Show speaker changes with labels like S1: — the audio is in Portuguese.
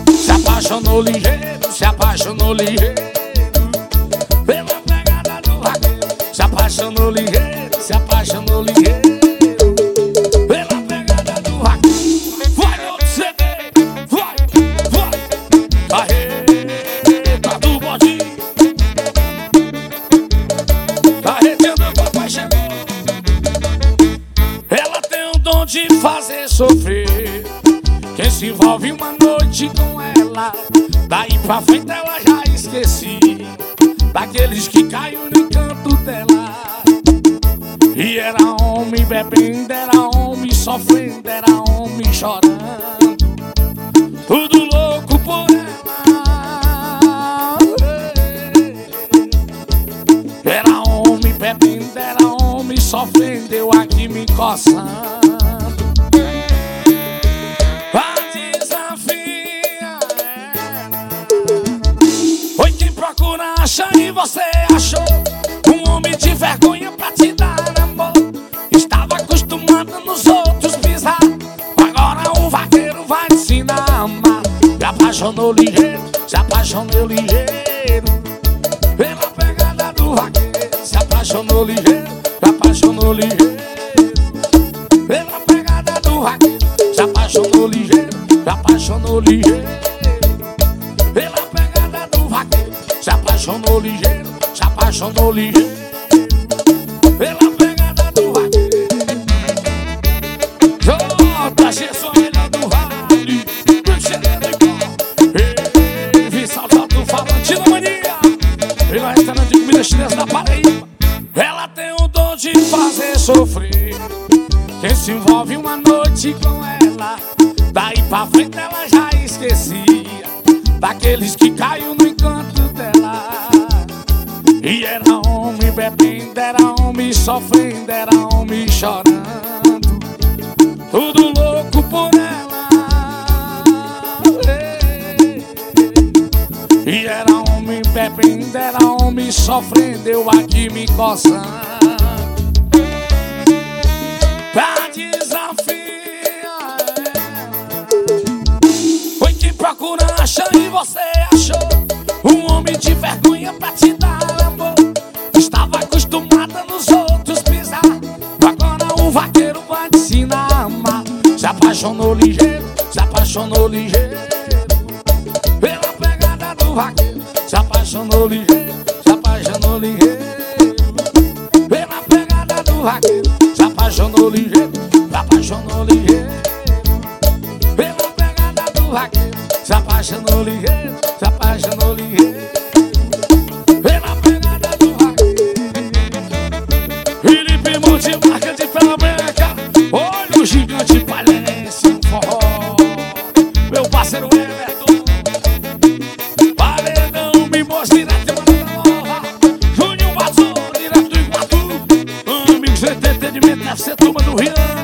S1: Se apaixonou ligeiro, se apaixonou ligeiro pela pegada do vaqueiro. Se apaixonou ligeiro, se apaixonou ligeiro pela pegada do vaqueiro. Vai outro CD, vai, vai. Carreta do bodinho, carretando o papai chegou. Ela tem o dom de fazer sofrer quem se envolve uma noite com ela. Daí pra frente ela já esqueci daqueles que caiu no encanto dela. E era homem bebendo, era homem sofrendo, era homem chorando, tudo louco por ela. Era homem bebendo, era homem sofrendo, eu aqui me coçando. Procura achar e você achou um homem de vergonha pra te dar amor. Estava acostumado nos outros pisar, agora o vaqueiro vai te ensinar a amar. Se apaixonou ligeiro, se apaixonou ligeiro pela pegada do vaqueiro. Se apaixonou ligeiro, se apaixonou ligeiro pela pegada do vaqueiro. Se apaixonou ligeiro, se apaixonou ligeiro pela pegada do vaqueiro. Se apaixonou ligeiro, se apaixonou ligeiro pela pegada do vaqueiro. JG, sou melhor do rádio, cheirando igual vi saltando do falante na mania. E no restaurante de comida chinesa da Paraíba. Ela tem o dom de fazer sofrer quem se envolve uma noite com ela. Daí pra frente ela já esquecia daqueles que caiu no encanto dela. E era homem bebendo, era homem sofrendo, era homem chorando, tudo louco por ela. E era homem bebendo, era homem sofrendo, eu aqui me coçando. Pra desafiar foi que procura achar e você achou um homem de vergonha pra te dar amor. Estava acostumada nos outros pisar, agora o vaqueiro vai te ensinar a amar. Se apaixonou ligeiro, se apaixonou ligeiro pela pegada do vaqueiro. Se apaixonou ligeiro, se apaixonou ligeiro pela pegada do vaqueiro. Se apaixonou ligeiro, se apaixonou ligeiro pela pegada do vaqueiro. Se apaixonou ligeiro, se apaixonou ligeiro pela pegada do vaqueiro. Felipe Multimarca de Pela Branca, olha o gigante palhaço um forró. Meu parceiro Everton, Paredão, Mimos direto de Manaus Nova, Júnior Vazou, direto do Iguatu. Amigos, entretenimento deve ser turma do Rio.